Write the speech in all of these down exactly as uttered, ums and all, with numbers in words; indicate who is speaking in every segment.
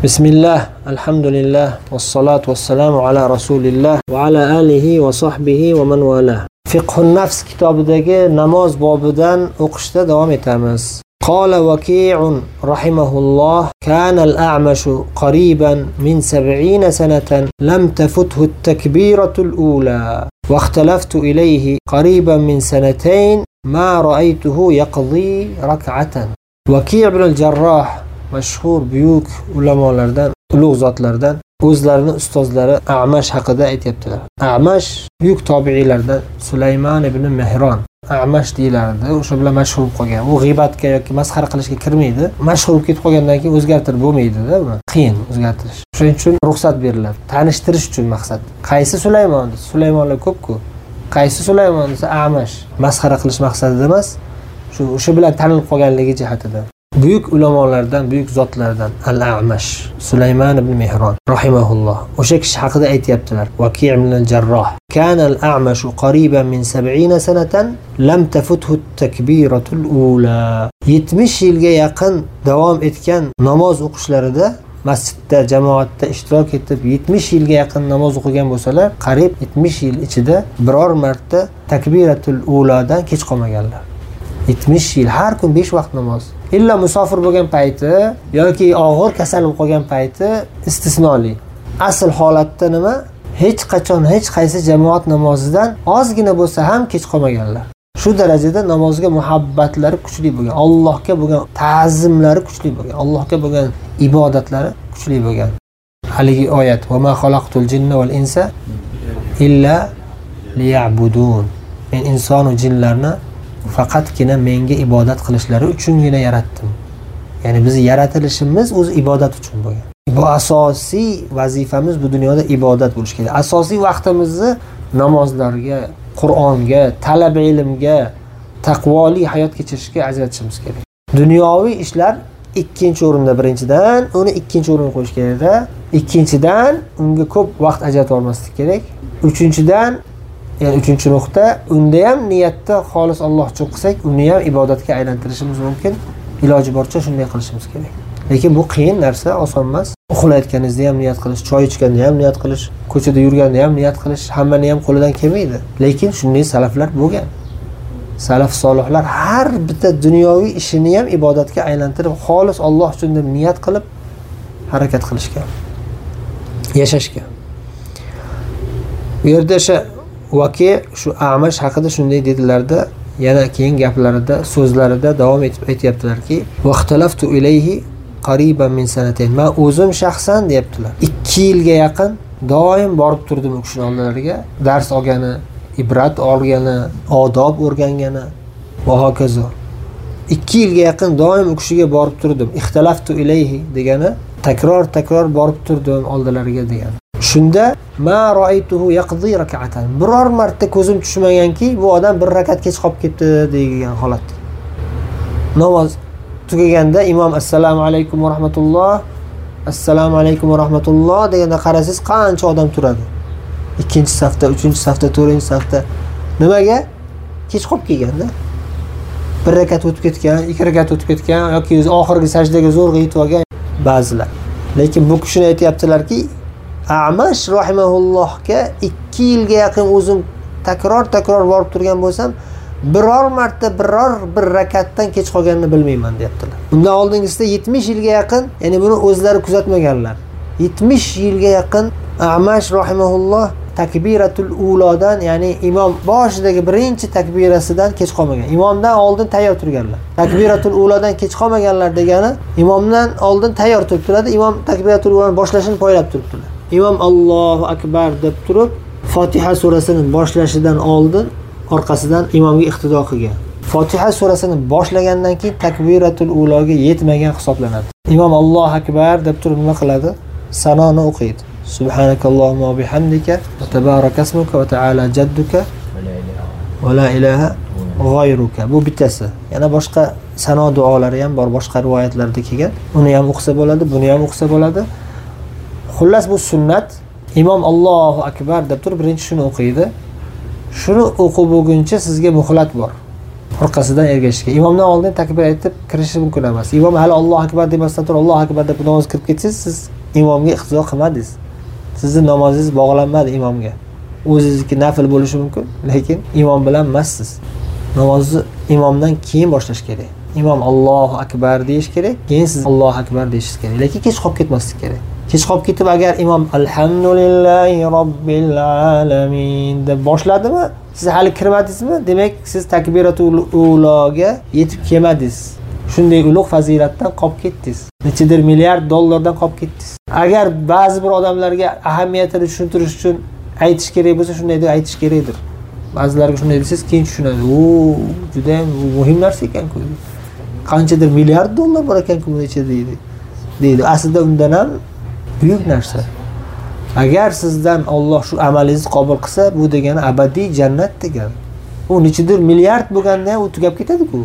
Speaker 1: Bismillah, alhamdulillah, wassalatu wassalamu ala rasulillah va ala alihi va sahbihi va man wala. Fiqhun nafs kitobidagi namoz bobidan o'qishda davom etamiz. Qala Waqi'un rahimahulloh, kana al-a'mashu qariban min sab'ina sanatan lam tafuthu at-takbiratu al-ula wa ikhtalaftu ilayhi qariban min sanatayn ma ra'aytuhu yaqdi rak'atan. Waqi' ibn al-Jarroh mashhur buyuk ulamolardan, ulug' zotlardan o'zlarini ustozlari A'mash haqida aytibdilar. A'mash buyuk tobiiylardan Sulaymon ibn Mihron A'mash deyilardi. O'sha bilan mashhur bo'lib qolgan. U g'iybatga yoki masxara qilishga kirmaydi. Mashhur bo'lib ketib qolgandan keyin o'zgartirib bo'lmaydi-da buni. Qiyin o'zgartirish. Shuning uchun ruxsat beriladi. Tanishtirish uchun maqsad. Qaysi Sulaymon? Sulaymonlar ko'p-ku. Qaysi Sulaymon desa A'mash. Masxara qilish maqsadida emas. Shu o'sha bilan tanilib qolganligi jihatidan. Buyuk ulamolardan, buyuk zotlardan Al-A'mash Sulaymon ibn Mihron rahimahulloh o'sha kishi haqida aytibdilar. Waqi' ibn al-Jarroh kana al-A'mash qariban min sab'ina sanatan lam tafuthu at-takbiratu al-ula. yetmish yilga yaqin davom etgan namoz o'qishlarida masjidda jamoatda ishtirok etib yetmish yilga yaqin namoz o'qigan bo'lsalar, qariyb yetmish yil ichida biror marta takbiratul uladan kech qolmaganlar. yetmish yil har kun besh vaqt namoz. Illa musofir bo'lgan payti yoki og'ir kasal bo'lib qolgan payti istisnoli. Asl holatda nima? Hech qachon hech qaysi jamoat namozidan ozgina bo'lsa ham kech qolmaganlar. Shu darajada namozga muhabbatlari kuchli bo'lgan, Allohga bo'lgan ta'zimlari kuchli bo'lgan, Allohga bo'lgan ibodatlari kuchli bo'lgan. Haligi oyat: "Va ma xalaqtul jinna val insa illa liya'budun." Men inson va jinlarni faqatgina menga ibodat qilishlari uchungina yaratdim. Ya'ni biz yaratilishimiz o'zi ibodat uchun bo'lgan. Bu asosiy vazifamiz bu dunyoda ibodat bo'lishi kerak. Asosiy vaqtimizni namozlarga, Qur'onga, talab ilmga, taqvoli hayot kechirishga ajratishimiz kerak. Dunyoviy ishlar ikkinchi o'rinda, birinchidan uni ikkinchi o'ringa qo'yish kerak-da. Ikkinchidan unga ko'p vaqt ajratib olmaslik kerak. Uchinchidan Yani uchinchi nuqta, unda ham niyatda xolis Alloh uchun qilsak, uni ham ibodatga aylantirishimiz mumkin. Iloji boricha shunday qilishimiz kerak. Lekin bu qiyin narsa, oson emas. Uxlayotganingizda ham niyat qilish, choy ichganda ham niyat qilish, ko'chada yurganda ham niyat qilish hammani ham qo'lidan kelmaydi. Lekin shunday salaflar bo'lgan. Salaf solihlar har bitta dunyoviy ishini ham ibodatga aylantirib, xolis Alloh uchun deb niyat qilib harakat qilishgan, yashashgan. Bu yerda o'sha Waqi' shu A'mash haqida shunday dedilarda, yana keyin gaplarida, so'zlarida davom etib aytibdilarki, "Vaqtalaftu ilayhi qariban min sanatayn." Men o'zim shaxsan deyaptilar. ikki yilga yaqin doim borib turdim u kishining oldilariga, dars olgani, ibrat olgani, odob o'rgangani va hokazo. ikki yilga yaqin doim u kishiga borib turdim. Ixtalaftu ilayhi degani takror-takror borib turdim oldilariga degani. Shunda ma ra'aytuhu yaqdi rak'atan. Biror marta ko'zim tushmaganki, bu odam bir rakat kech qolib ketdi degan holat. Namoz tugaganda imom assalomu alaykum va rahmatulloh, assalomu alaykum va rahmatulloh deganda qarasangiz qancha odam turadi. ikkinchi safda, uchinchi safda, to'rtinchi safda. Nimaga? Kech qolib kelganda. Bir rakat o'tib ketgan, ikki rakat o'tib ketgan yoki o'zi oxirgi sajdaga zo'rg'a yetib olgan ba'zilar. Lekin bu kishini aytayaptilarki, A'mash rahimahullohga ikki yilga yaqin o'zim takror-takror borib turgan bo'lsam, biror marta biror bir rakatdan kech qolganini bilmayman deyaptilar. Undan oldingisida yetmish yilga yaqin, ya'ni buni o'zlari kuzatmaganlar. yetmish yilga yaqin A'mash rahimahulloh takbiratul ulodan, ya'ni imom boshidagi birinchi takbirasidan kech qolmagan. Imomdan oldin tayyor turganlar. Takbiratul ulodan kech qolmaganlar degani, imomdan oldin tayyor turibdilar, imom takbiratul uloni boshlashini poylab turibdilar. Imom Allohu akbar deb turib, Fotiha surasini boshlashidan oldin orqasidan imomga iqtido qilgan. Fotiha surasini boshlagandan keyin takbiratul uloga yetmagan hisoblanadi. Imom Allohu akbar deb turib nima qiladi? Sanoni o'qiydi. Subhanakallohumma va bihamdika va tabarakasmuka va ta'ala jadduka va la ilaha g'ayruka. Bu bittasi. Yana boshqa sano duolari ham bor, boshqa rivoyatlarda kelgan. Uni ham o'qisa bo'ladi, buni ham o'qisa bo'ladi. Xullas bu sunnat. Imom Allohu akbar deb turib birinchi shuni o'qiydi. Shuni o'qib bo'lguncha sizga muhlat bor. orqasidan ergashishga. Imomdan oldin takbir aytib kirish mumkin emas. Imom hali Allohu akbar demasdan turib Allohu akbar deb namoz kirib ketsangiz, siz imomga iqtido qilmadingiz. Sizning namozingiz bog'lanmadi imomga. O'zingizniki nafl bo'lishi mumkin, lekin imom bilan emassiz. Namozni imomdan keyin boshlash kerak. Imom Allohu akbar deyish kerak, keyin siz Allohu akbar deyishingiz kerak. Lekin kech qolib ketmaslik kerak. Kech qolib ketib agar imom alhamdulillahi robbil alamin deb boshladimi, siz hali kirmadingizmi? Demak, siz takbiratul uloga yetib kelmadingiz. Shunday ulug' fazilatdan qolib ketdingiz. Nechadir milliard dollardan qolib ketdingiz. Agar ba'zi bir odamlarga ahamiyatini tushuntirish uchun aytish kerak bo'lsa, shunday deb aytish kerakdir. Ba'zilarga shunday desiz, keyin tushunadi. O, juda ham muhim narsa ekan-ku. Qanchadir milliard dollar bor ekan-ku buni ichida deydi. Deydi. Aslida undan ham buyuk narsa. Agar sizdan Alloh shu amalingizni qabul qilsa, bu degani abadiy jannat degani. U nechidir milliard bo'lganda ham u tugab ketadi-ku.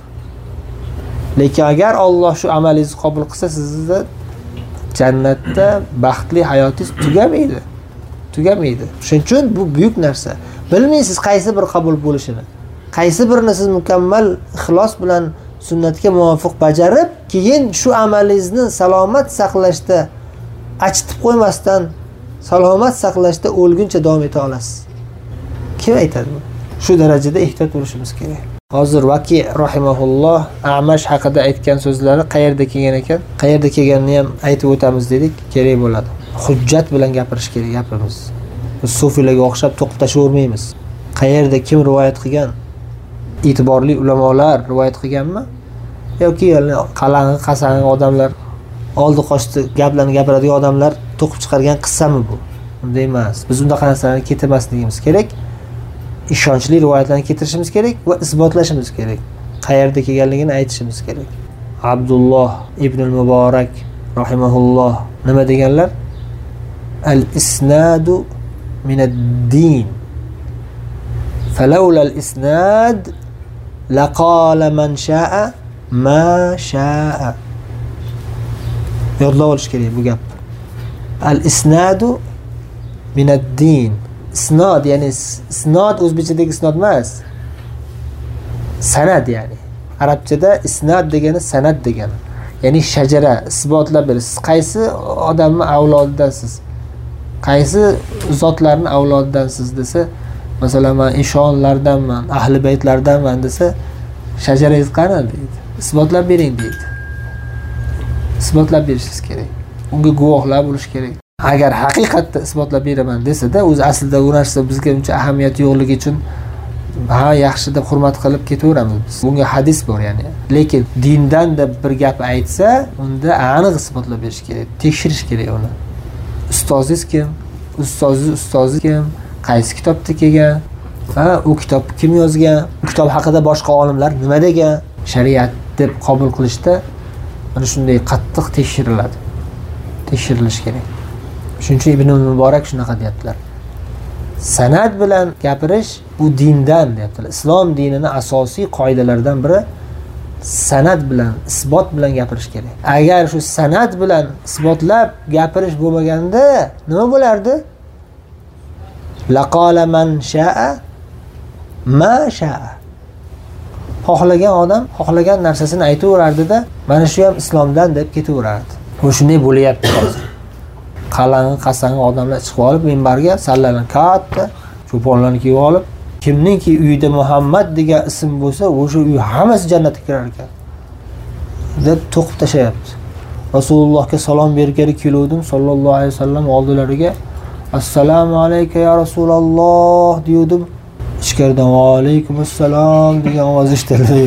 Speaker 1: Lekin agar Alloh shu amalingizni qabul qilsa, sizni jannatda baxtli hayotingiz tugamaydi. Tugamaydi. Shuning uchun bu buyuk narsa. Bilmaysiz qaysi bir qabul bo'lishini. Qaysi birini siz mukammal ixlos bilan sunnatga muvofiq bajarib, keyin shu amalingizni salomat saqlashda, achitib qo'ymasdan salomat saqlashda o'lguncha davom eta olasiz. Kim aytadi bu? Shu darajada ehtiyot bo'lishimiz kerak. Hozir Vaki rahimahulloh Amash haqida aytgan so'zlari qayerda kelgan ekan? Qayerda kelganini ham aytib o'tamiz dedik, kerak bo'ladi. Hujjat bilan gapirish kerak gapimiz. Biz sufilarga o'xshab to'qib tashavermaymiz. Qayerda kim rivoyat qilgan? E'tiborli ulamolar rivoyat qilganmi? Yoki qalang'i qasang'i odamlar, oldi qochdi gaplarni gapiradigan odamlar to'qib chiqargan qissami bu? Bunday emas. Biz unday narsalarga ketmasligimiz kerak. Ishonchli rivoyatlarni keltirishimiz kerak va isbotlashimiz kerak. Qayerda kelganligini aytishimiz kerak. Abdulloh ibn al-Muborak rahimahulloh nima deganlar? Al-isnadu min ad-din. Falawla al-isnad laqala man sha'a ma sha'a. Yodlab olish kerak bu gap. Al-isnadu min ad-din. Isnod, ya'ni isnod o'zbekchadagi isnod emas. Sanad ya'ni. Arabchada isnad degani sanad degani. Ya'ni shajara, isbotlab berish. Siz qaysi odamning avlodidansiz? Qaysi zotlarning avlodidansiz desa, masalan, men ishonlardanman, ahli baytlardanman desa, shajarangiz qani deydi. Isbotlab bering deydi. Isbotlab berishingiz kerak. Unga guvohlar bo'lish kerak. Agar haqiqatda isbotlab beraman desa-da, o'zi aslida u narsa bizga uncha ahamiyati yo'qligi uchun ha yaxshi deb hurmat qilib ketaveramiz biz. Bunga hadis bor ya'ni. Lekin dindan deb bir gap aytsa, unda aniq isbotlab berish kerak, tekshirish kerak uni. Ustozingiz kim? Ustozingiz ustozi kim? Qaysi kitobda kelgan? Ha, u kitob kim yozgan? U kitob haqida boshqa olimlar nima degan? Shariat deb qabul qilishda mana shunday qattiq tekshiriladi. Tekshirilish kerak. Shuning uchun Ibn Muborak shunaqa deyaptilar. Sanad bilan gapirish bu dindan deyaptilar. Islom dinining asosiy qoidalaridan biri sanad bilan, isbot bilan gapirish kerak. Agar shu sanad bilan isbotlab gapirish bo'lmaganda nima bo'lardi? Laqala man sha'a ma sha'a. Xohlagan odam xohlagan narsasini aytaverardi-da, mana shu ham islomdan deb ketaverardi. Bu shunday bo'lyapti hozir. Qalang'i qasang'i odamlar chiqib olib minbarga sallalarni katta cho'ponlarni kiyib olib, kimningki uyida Muhammad degan ism bo'lsa, o'sha uy hammasi jannatga kirar ekan deb to'qib tashayapti. Rasulullohga salom bergani keluvdim sallallohu alayhi vasallam oldilariga. Assalomu alayka ya Rasululloh dedim. Ichkaridan va alaykum assalom degan ovoz eshitildi.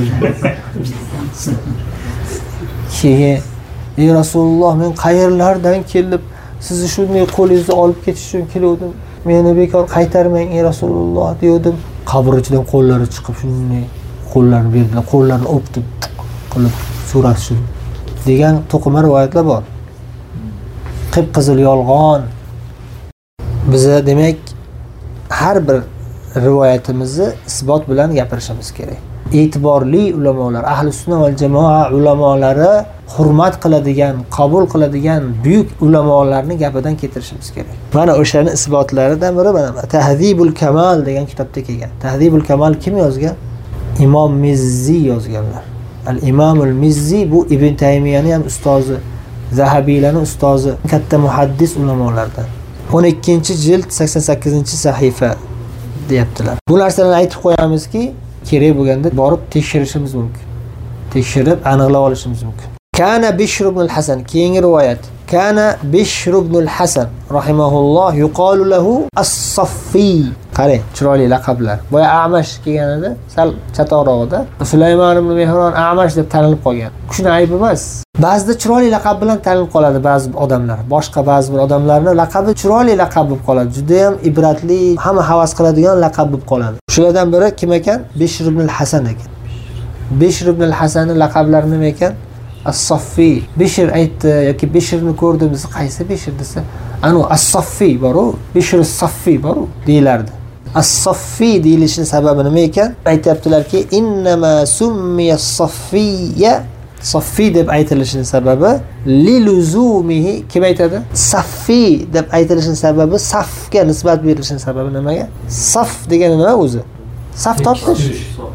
Speaker 1: Keyin ey Rasululloh, men qayerlardan kelib sizni shunday qo'lingizni olib ketish uchun keldim. Meni bekor qaytarmang ey Rasululloh dedim. Qabr ichidan qo'llari chiqib shunday qo'llarini berdilar, qo'llarini o'pdi qilib so'rashdi degan to'qima rivoyatlar bor. Qip-qizil yolg'on. Biza demak har bir rivoyatimizni isbot bilan gapirishimiz kerak. E'tiborli ulamolar, ahli sunna va jamoa ulamolari hurmat qiladigan, qabul qiladigan buyuk ulamolarning gapidan keltirishimiz kerak. Mana o'shani isbotlaridan biri mana Tahdhibul Kamal degan kitobda kelgan. Tahdhibul Kamal kim yozgan? Imom Mizzi yozganlar. Al-Imomul Mizzi bu Ibn Taymiyani ham ustozi, Zahabiylarning ustozi, katta muhaddis ulamolardan. o'n ikkinchi jild sakson sakkizinchi sahifa deyaptilar. Bu narsalarni aytib qo'yamizki, kerak bo'lganda borib tekshirishimiz mumkin. Tekshirib aniqlab olishimiz mumkin. Kana Bishr ibn al-Hasan, keyingi rivoyat. Kana Bishr ibn al-Hasan rahimahulloh yuqalu lahu as-Saffi. Qarang, chiroyli laqablar. Boya A'mash kelganida, sal chatoqroqda Sulaymon ibn Mehron A'mash deb tanilib qolgan. Shuni ayb emas. Ba'zida chiroyli laqab bilan tanilib qoladi ba'zi odamlar. Boshqa ba'zi bir odamlarning laqabi chiroyli laqab bo'lib qoladi. Juda ham ibratli, hamma havas qiladigan laqab bo'lib qoladi. Shulardan biri kim ekan? Bishr ibn al-Hasan ekan. Bishr ibn al-Hasanning laqablari nima ekan? As-Saffi. Bishr aytdi yoki Bishrni ko'rdim desa, qaysi Bishr desa, anu As-Saffi bor-u, Bishr as-Saffi bor-u deyilardi. As-Saffi deyilishining sababi nima ekan? Aytibdilarki, innama summiya as-Saffiyya, Saffi deb aytilishining sababi liluzumihi, kim aytadi? Saffi deb aytilishining sababi safga nisbat berilishining sababi nimaga? Saf degani nima o'zi? Saf tortish.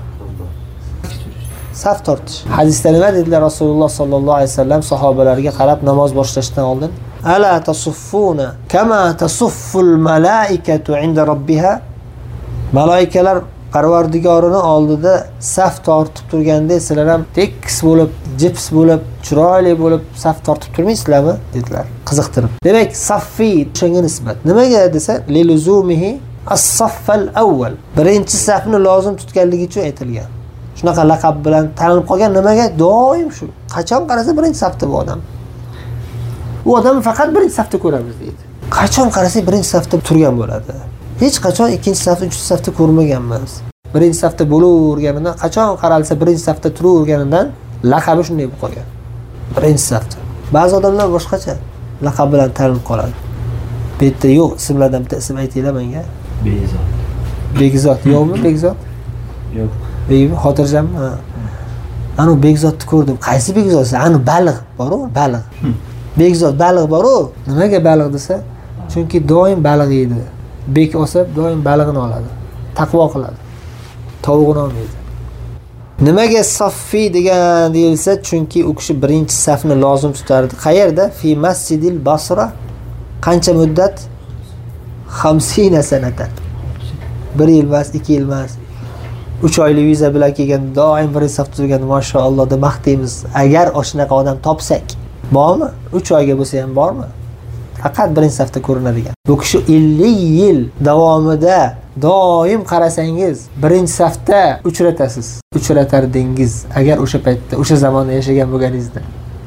Speaker 1: Saf tortish. Hadisda nima dedilar Rasululloh sallallohu alayhi vasallam sahobalarga qarab namoz boshlashdan oldin? Ala tasuffuna kama tasufful malaikatu inda robbiha? Malaikalar Parvardigorining oldida saf tortib turganda sizlar ham tekis bo'lib, jips bo'lib, chiroyli bo'lib saf tortib turmaysizlarmi? dedilar. Qiziqtirib. Demak, saffi shunga nisbat. Nimaga desa, liluzumihi as-saffal awwal. Birinchi safni lozim tutganligi uchun aytilgan. Shunaqa laqab bilan tanilib qolgan. Nimaga? Doim shu. Qachon qarasa birinchi safda bu odam. U odamni faqat birinchi safda ko'ramiz deydi. Qachon qarasa birinchi safda turgan bo'ladi. Hech qachon ikkinchi safda, uchinchi safda ko'rmaganmiz. Birinchi safda bo'laverganidan, qachon qaralsa birinchi safda turaverganidan laqabi shunday bo'lib qolgan. Birinchi safda. Ba'zi odamlar boshqacha laqab bilan tanilib qoladi. Bu yerda yo'q, ismlardan bitta ism aytinglar menga.
Speaker 2: Begzod.
Speaker 1: Begzod yo'qmi? Begzod?
Speaker 2: Yo'q.
Speaker 1: Begmi? Xotirjammi? Ha. Anu Begzodni ko'rdim. Qaysi Begzod? Anu baliq bor-ku, baliq. Begzod baliq bor-ku. Nimaga baliq desa? Chunki doim baliq yeydi. Bek olsa doim balig'ini oladi. Taqvo qiladi. Tovuqni olmaydi. Nimaga Saffi degan deyilsa, chunki u kishi birinchi safni lozim tutardi. Qayerda? Fi Masjidil Basra. Qancha muddat? hamsin sanatan. bir yil emas, ikki yil emas. uch oylik viza bilan kelgan, doim birinchi safda turgan, mashalloh deb maqtaymiz. Agar o'shanaqa odam topsak, bormi? uch oyga bo'lsa ham bormi? Faqat birinchi safda ko'rinadigan. Bu kishi ellik yil davomida doim qarasangiz birinchi safda uchratasiz. Uchratardingiz agar o'sha paytda, o'sha zamonda yashagan bo'lganingizda.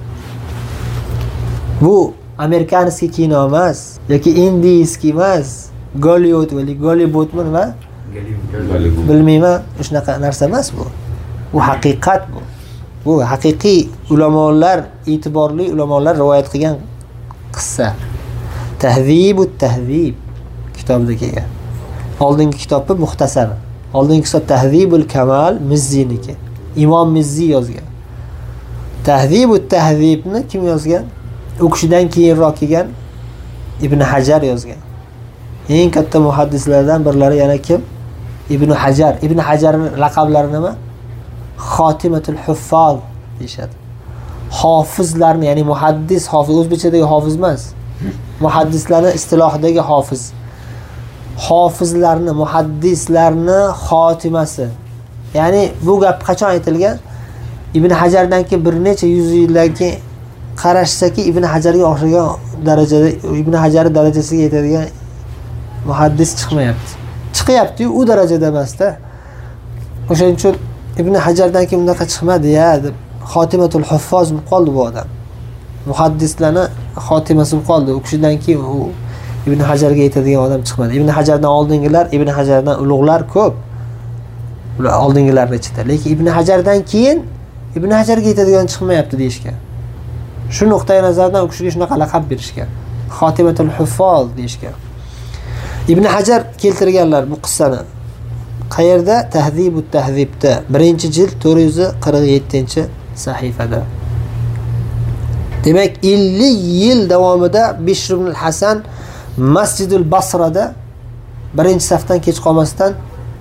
Speaker 1: Bu amerikanskiy kino emas yoki indiyskiy emas, Gollywood yoki Gollywoodmi nima? Gollywood. Bilmayman, shunaqa narsa emas bu. Bu haqiqat bu. Bu haqiqiy ulamolar, e'tiborli ulamolar rivoyat qilgan qissa. Tahzibut Tahzib kitobida kelgan. Oldingi kitobni muxtasar. Oldingi kitob Tahzibul Kamal Mizziniki. Imom Mizzi yozgan. Tahzibut Tahzibni kim yozgan? U kishidan keyinroq kelgan Ibn Hajar yozgan. Eng katta muhaddislardan birlari yana kim? Ibn Hajar. Ibn Hajarning laqablari nima? Xotimatul Huffaz deyshadi. Hofizlarni, ya'ni muhaddis, hofiz o'zbekchadagi hofiz emas. Muhaddislarning istilohidagi hofiz. Hofizlarni, muhaddislarni xotimasi. Ya'ni bu gap qachon aytilgan? Ibn Hajardan keyin bir necha yuz yildan keyin qarashsaki Ibn Hajarga o'xshagan darajada, Ibn Hajar darajasiga yetadigan muhaddis chiqmayapti. Chiqyapti, u darajada emas-da. O'shaning uchun Ibn Hajardan keyin bunaqa chiqmadi-ya deb Xotimatul Huffaz bo'lib qoldi bu odam. Muhaddislarning xotimasi bo'lib qoldi. U kishidan keyin u Ibn Hajarga yetadigan odam chiqmadi. Ibn Hajardan oldingilar, Ibn Hajardan ulug'lar ko'p. Ular oldingilarning ichida. Lekin Ibn Hajardan keyin Ibn Hajarga yetadigan chiqmayapti deyishgan. Shu nuqtai nazardan u kishiga shunaqa laqab berishgan. Xotimatul Huffaz deyishgan. Ibn Hajar keltirganlar bu qissani. Qayerda? Tahzibut Tahzibda, birinchi jild to'rt yuz qirq yettinchi sahifada. Demak, ellik yil davomida Bishr ibn al-Hasan Masjidul Basrada birinchi safdan kech qolmasdan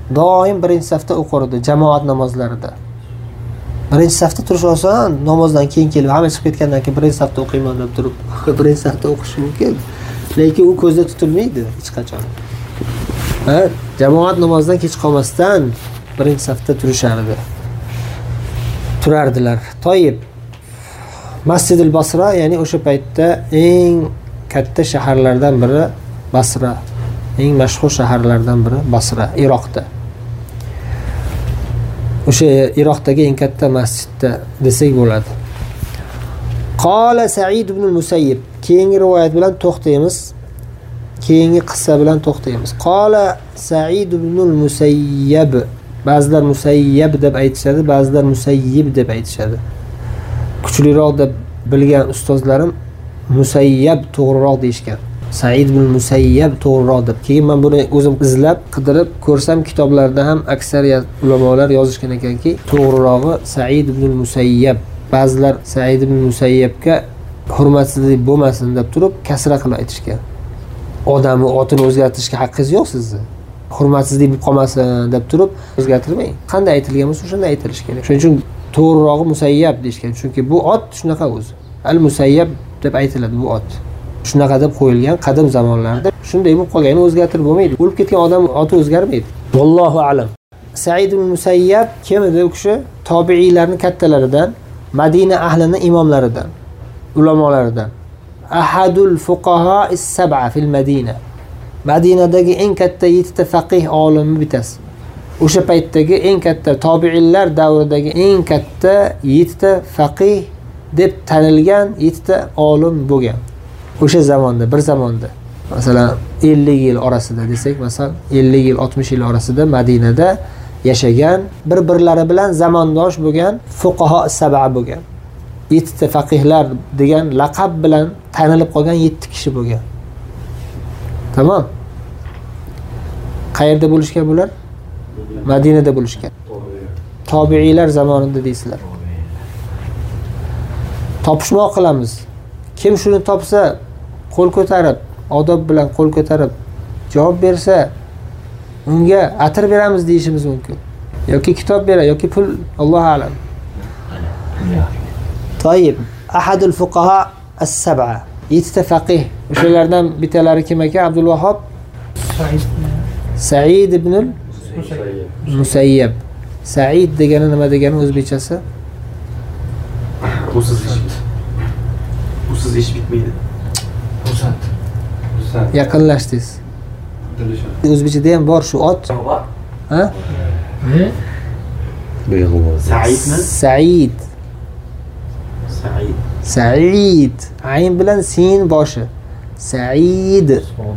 Speaker 1: doim birinchi safda o'qirdi jamoat namozlarida. Birinchi safda turish oson, namozdan keyin kelib hamma chiqib ketgandan keyin birinchi safda o'qiyman deb turib birinchi safda o'qish mumkin. Lekin u ko'zda tutilmaydi hech qachon. Ha, jamoat namozidan kech qolmasdan birinchi safda turishardi. Turardilar. Toyib. Masjidul Basra, ya'ni o'sha paytda eng katta shaharlardan biri Basra. Eng mashhur shaharlardan biri Basra, Iroqda. O'sha Iroqdagi eng katta masjidda desak bo'ladi. Qala Sa'id ibn al-Musayyib. Keyingi rivoyat bilan to'xtaymiz. Keyingi qissa bilan to'xtaymiz. Qala Sa'id ibn al-Musayyib. Ba'zilar Musayyib deb aytishadi, ba'zilar Musayyib deb aytishadi. Kuchliroq deb bilgan ustozlarim Musayyib to'g'riroq deyishgan. Sa'id ibn Musayyib to'g'riroq deb. Keyin men buni o'zim izlab, qidirib ko'rsam, kitoblarda ham aksariyat ulamolar yozishgan ekanki, to'g'rirog'i Sa'id ibn Musayyib. Ba'zilar Sa'id ibn Musayyibga hurmatsizlik bo'lmasin deb turib kasra qilib aytishgan. Odamni otini o'zgartirishga haqqingiz yo'q sizni. Hurmatsizlik bo'lib qolmasin deb turib o'zgartirmang. Qanday aytilgan bo'lsa, shunday aytilish kerak. Shuning uchun to'g'rirog'i Musayyib deyishgan. Chunki bu ot shunaqa o'zi. Al-Musayyib deb aytiladi bu ot. Shunaqa deb qo'yilgan qadim zamonlarda. Shunday bo'lib qolgani o'zgartirib bo'lmaydi. O'lib ketgan odam oti o'zgarmaydi. Vallohu a'lam. Sa'id ibn Musayyib kim edi u kishi? Tobiiylarning kattalaridan, Madina ahlining imomlaridan, ulamolaridan. Ahadul fuqaha is-sab'a fil Madina. Madinadagi eng katta yettita faqih olimi bitasi. O'sha paytdagi eng katta tobiiylar davridagi eng katta yettita faqih deb tanilgan yettita olim bo'lgan. O'sha zamonda, bir zamonda, masalan ellik yil orasida desak, masalan ellik yil, oltmish yil orasida Madinada yashagan, bir-birlari bilan zamondosh bo'lgan fuqaho sab'a bo'lgan. yettita faqihlar degan laqab bilan tanilib qolgan yetti kishi bo'lgan. Tamam? Qayerda bo'lishgan bular? Madinada bo'lishgan. Tobiiylar zamonida deysizlar. Topishmoq qilamiz. Kim shuni topsa, qo'l ko'tarib, odob bilan qo'l ko'tarib javob bersa, unga atir beramiz deyishimiz mumkin. Yoki kitob beradi, yoki pul, Alloh a'lam. Toyib, ahadul fuqaha as-sab'a. Yettita faqih. O'shalardan bittalari kim ekan? Abdul Vahhab Sa'id ibn al-Musayyib. Sa'id degani nima degani o'zbekchasi?
Speaker 2: Usiz ish. Usiz ish bitmaydi. Usat. Usat.
Speaker 1: Yaqinlashdingiz. O'zbekchada ham bor shu ot. Ha?
Speaker 2: Sa'idmi?
Speaker 1: Sa'id.
Speaker 2: Sa'id.
Speaker 1: Sa'id. Ayn bilan sin boshi. Sa'id.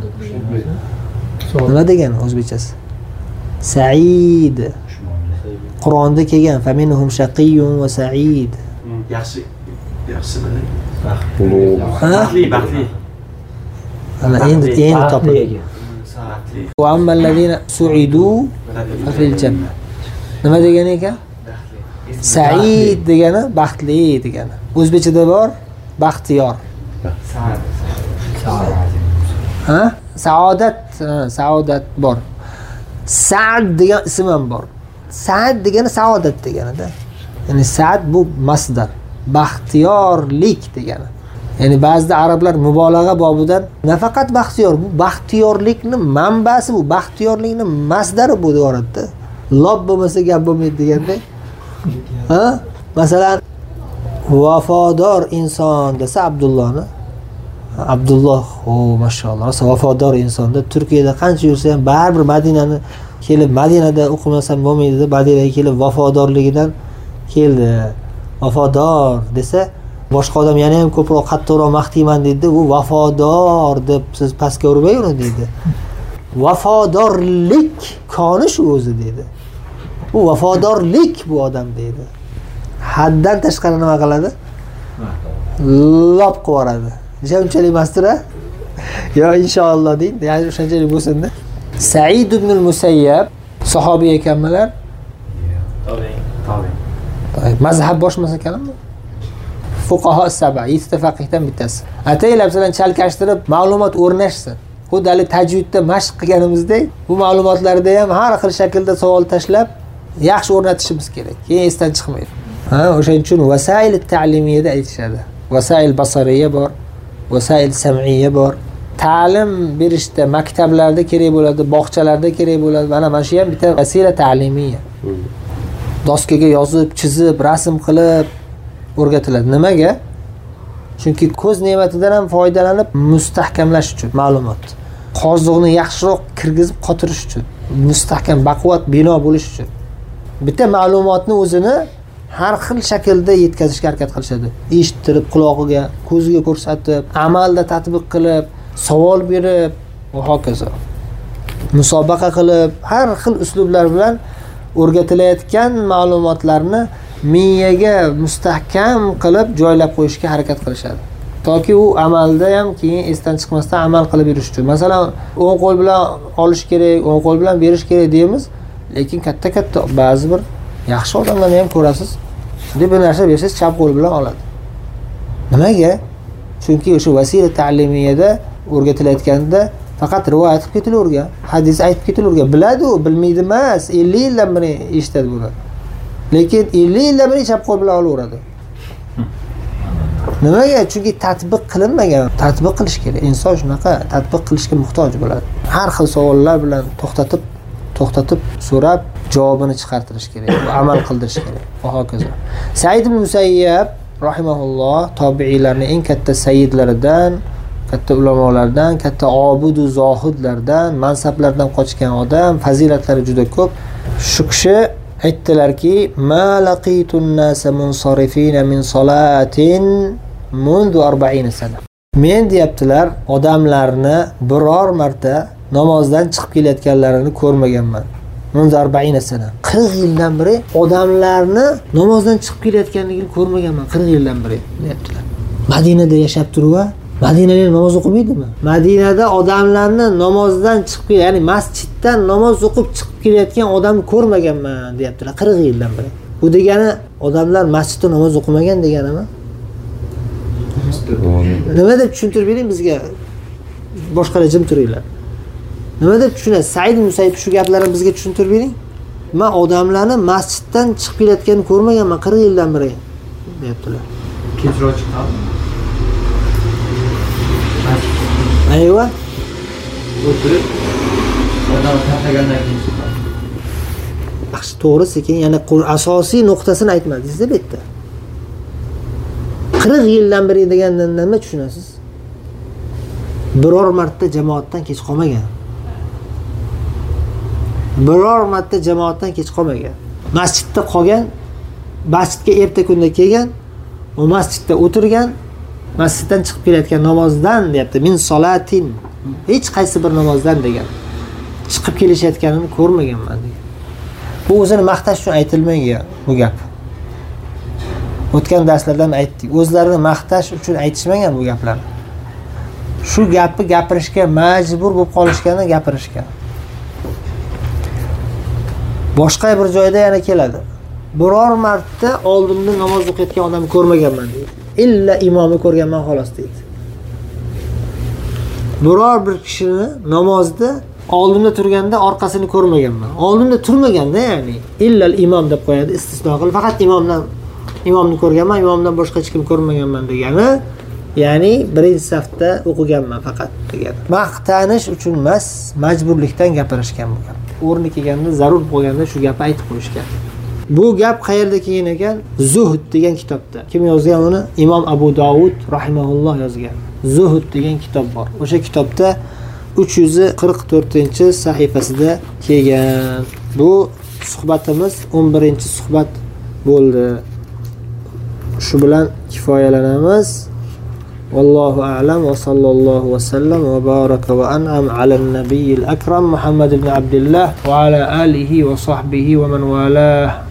Speaker 1: Nima degani o'zbekchasi? Sa'id. Qur'onda kelgan faminhum shaqiyyun va sa'id.
Speaker 2: Yaxshi. Yaxshimi?
Speaker 1: Baxtli,
Speaker 2: baxtli.
Speaker 1: Ana endi endi topilgan. Wa ammal ladina su'idu fa fil janna. Nima degani ekan? Sa'id degani baxtli degani. O'zbekchada bor baxtiyor. Ha? Saodat, saodat bor. Sa'd degan ism ham bor. Sa'd degani saodat deganida. Ya'ni Sa'd bu masdar, baxtiyorlik degani. Ya'ni ba'zida arablar mubolag'a bobidan nafaqat baxtiyor, bu baxtiyorlikning manbasi, bu baxtiyorlikning masdari bu deyapti. Lob bo'lmasa gap bo'lmaydi deganda. Ha? Masalan, vafodor inson desa Abdullohni. Abdulloh, o mashalloh, vafodor insonda Turkiyada qancha yursa ham baribir Madinani kelib, Madinada o'qimasam bo'lmaydi deb Madinaga kelib vafodorligidan keldi. Vafodor desa, boshqa odam yana ham ko'proq qattiqroq maqtayman dedi. U vafodor deb siz pastga urmay uni dedi. Vafodorlik koni shu o'zi dedi. Bu vafodorlik bu odam dedi. Haddan tashqari nima qiladi? Lop qilib yuboradi. Unchalik emasdir-a? Yo inshaalloh deydi. Ya'ni o'shanchalik bo'lsin-da. Sa'id ibn al-Musayyib sahobiy ekanmilar?
Speaker 2: Tabi'in. Tabi'in.
Speaker 1: To'g'ri. Mazhab boshmas ekanmi? Fuqaho sab'a, yettita faqihdan bittasi. Ataylab bilan chalkashtirib ma'lumot o'rnashsin. xuddi tajvidda mashq qilganimizdek bu ma'lumotlarda ham har xil shaklda savol tashlab yaxshi o'rnatishimiz kerak. Keyin esdan chiqmaydi. Ha, o'shaning uchun vasail ta'limiyada aytishadi. Vasail basariya bor, vasail sam'iyya bor. Ta'lim berishda maktablarda kerak bo'ladi, bog'chalarda kerak bo'ladi. Mana mana shu ham bitta vasila ta'limiyya. Doskaga yozib, chizib, rasm qilib o'rgatiladi. Nimaga? Chunki ko'z ne'matidan ham foydalanib mustahkamlash uchun ma'lumot. Qoziqni yaxshiroq kirgizib qotirish uchun, mustahkam, baquvvat bino bo'lish uchun. Bitta ma'lumotni o'zini har xil shaklda yetkazishga harakat qilishadi. Eshittirib, quloqiga, ko'ziga ko'rsatib, amalda tatbiq qilib, savol berib va hokazo. Musobaqa qilib, har xil uslublar bilan o'rgatilayotgan ma'lumotlarni miyaga mustahkam qilib joylab qo'yishga harakat qilishadi. Toki u amalda ham keyin esdan chiqmasdan amal qilib yurish uchun. Masalan, o'ng qo'l bilan olish kerak, o'ng qo'l bilan berish kerak deymiz, lekin katta-katta ba'zi bir yaxshi odamlarni ham ko'rasiz. Deb bir narsa bersangiz chap qo'l bilan oladi. Nimaga? Chunki o'sha vasila ta'limiyada o'rgatilayotganda faqat rivoyat qilib ketilavergan, hadis aytib ketilavergan. Biladi u, bilmaydi emas. ellik yildan beri eshitadi buni. Lekin ellik yildan beri chap qo'l bilan olaveradi. Nimaga? Chunki tatbiq qilinmagan. Tatbiq qilish kerak. Inson shunaqa tatbiq qilishga muhtoj bo'ladi. Har xil savollar bilan to'xtatib, to'xtatib so'rab javobini chiqartirish kerak, amal qildirish kerak va hokazo. Said ibn Musayyab rahimahulloh tobiiylarning eng katta sayyidlaridan, katta ulamolardan, katta obid va zohidlardan, mansablardan qochgan odam, fazilatlari juda ko'p. Shu kishi aytdilarki, "Ma laqitun nasa munsarifina min salatin mundu arba'in sana." Men deyaptilar, odamlarni biror marta namozdan chiqib kelayotganlarini ko'rmaganman. Mundu arba'in sana. qirq yildan beri odamlarni namozdan chiqib kelayotganligini ko'rmaganman, qirq yildan beri deyaptilar. Madinada yashab turib, Madinaliklar namoz o'qimaydimi? Madinada odamlarni namozdan chiqib, ya'ni masjiddan namoz o'qib chiqib kelayotgan odamni ko'rmaganman, deyaptilar qirq yildan beri. Bu degani odamlar masjidda namoz o'qimagan deganimi? Nima deb tushuntirib bering bizga? Boshqalar jim turinglar. Nima deb tushunasiz? Said Musayyib shu gaplarni bizga tushuntirib bering. Men odamlarni masjiddan chiqib kelayotganini ko'rmaganman qirq yildan beri, deyaptilar.
Speaker 2: Kechroq chiqadi.
Speaker 1: Ayva.
Speaker 2: O'tirib, odam taxlagandan keyin chiqadi.
Speaker 1: Yaxshi, to'g'ri, sekin yana asosiy nuqtasini aytmadingiz-da bu yerda. qirq yildan beri degandan nima tushunasiz? Biror marta jamoatdan kech qolmagan. Biror marta jamoatdan kech qolmagan. Masjidda qolgan, masjidga erta kunda kelgan, o masjidda o'tirgan, masjiddan chiqib kelayotgan namozdan deyapti. Min salatin. Hech qaysi bir namozdan degan. Chiqib kelishayotganini ko'rmaganman degan. Bu o'zini maqtash uchun aytilmagan bu gap. O'tgan darslardan aytdik. O'zlarini maqtash uchun aytishmagan bu gaplar. Shu gapni gapirishga majbur bo'lib qolishganini gapirishgan. Boshqa bir joyda yana keladi. Biror marta oldimda namoz o'qiyotgan odamni ko'rmaganman deydi. Illa imomni ko'rganman xolos deydi. Biror bir kishini namozda oldimda turganda orqasini ko'rmaganman. Oldimda turmaganda, ya'ni illa imom deb qo'yadi, istisno qilib faqat imomdan imomni ko'rganman, imomdan boshqa hech kim ko'rmaganman degani, ya'ni birinchi safda o'qiganman faqat degani. Maqtanish uchun emas, majburlikdan gapirishgan bu gap. O'rni kelganda, zarur bo'lganda shu gapni aytib qo'yishgan. Bu gap qayerda kelgan ekan? Zuhd degan kitobda. Kim yozgan uni? Imom Abu Dovud rahimahulloh yozgan. Zuhd degan kitob bor. O'sha kitobda uch yuz qirq to'rtinchi sahifasida kelgan. Bu suhbatimiz o'n birinchi suhbat bo'ldi. Shu bilan kifoyalanamiz. Vallohu a'lam va sallallohu va sallam va baraka va an'am ala an-nabiyil akram Muhammad ibn Abdullah va ala alihi va sahbihi va man walah.